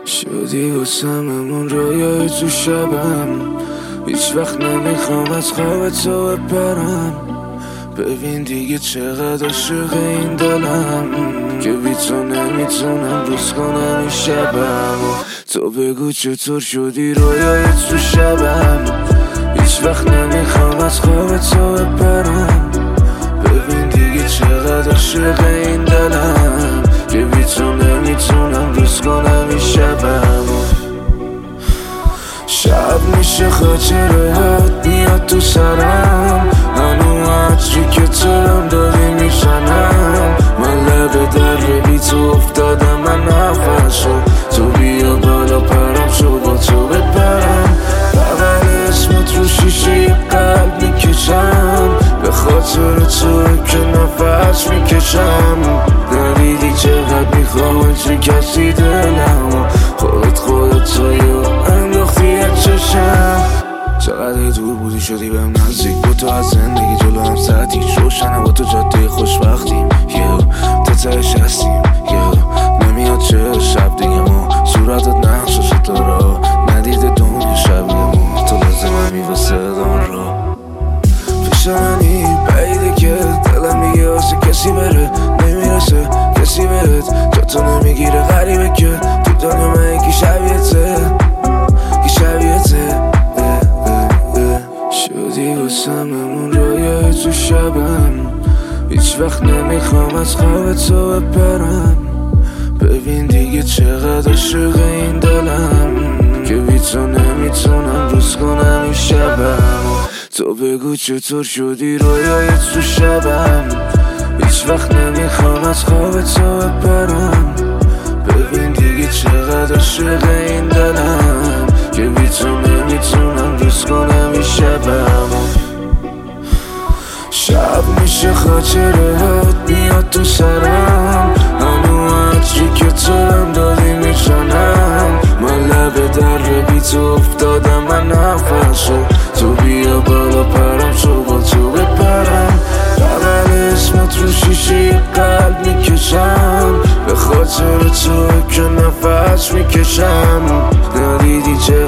شدی واسممون رویای تو شبم، هیچ وقت نمیخوام از خواب تو بپرم. ببین دیگه چقدر عاشق این دلم که بی تو نمیتونم روز کنم این شبم. تو بگو چطور شدی رویای تو شبم، هیچ وقت نمیخوام از خواب تو بپرم. ببین دیگه چقدر عاشق این دلم که بی تو نمیتونم روز کنم این شبم. شب میشه خاطرات میاد تو سرم، هنو عطری که ترم داری میشنم. من لب در بی تو افتادم، من نفسم تو بیا بالا پرم شو با تو بپرم. بغل اسمت رو شیشه قلب میکشم، به خاطر تو که نفس میکشم. ندیدی چقدر میخوام چه کسی دلم، خودت تویو انداختی از چشم. چقدر دور بودی شدی بهم نزدیک، با تو از زندگی جلو هم ساعتی روشنه، با تو جاده خوشبختیم تا تهش هستیم. نمیاد چه شب دیگه ما صورتت نقش و ستاره، ندیده دنیا شبیه ما، تو لازممی واسه دان را. پیش منی بعیده که دلم میگه واسه کسی بره، نمیرسه کسی بهت، جا تو نمیگیره غریبه که تو دنیا من یکی شبیهته. شدی واسممون رویای تو شبم، هیچ وقت نمیخوام از خواب تو بپرم. ببین دیگه چقدر عاشق این دلم که بی تو نمیتونم روز کنم این شبم. تو بگو چطور شدی رویای تو شبم، هیچ وقت نمیخوام از خواب تو بپرم. ببین دیگه چقدر عاشق این دلم که بی تو نمیتونم روز کنم این شبم. شب میشه خاطرات میاد تو سرم، هنو عطری که ترم داری میشنم. من لب در بی تو افتادم، من نفسم تو بیا بالا پرم شو با تو بپرم. بغل اسمت رو شیشه قلب میکشم، به خاطر تو که نفس میکشم. ندیدی چه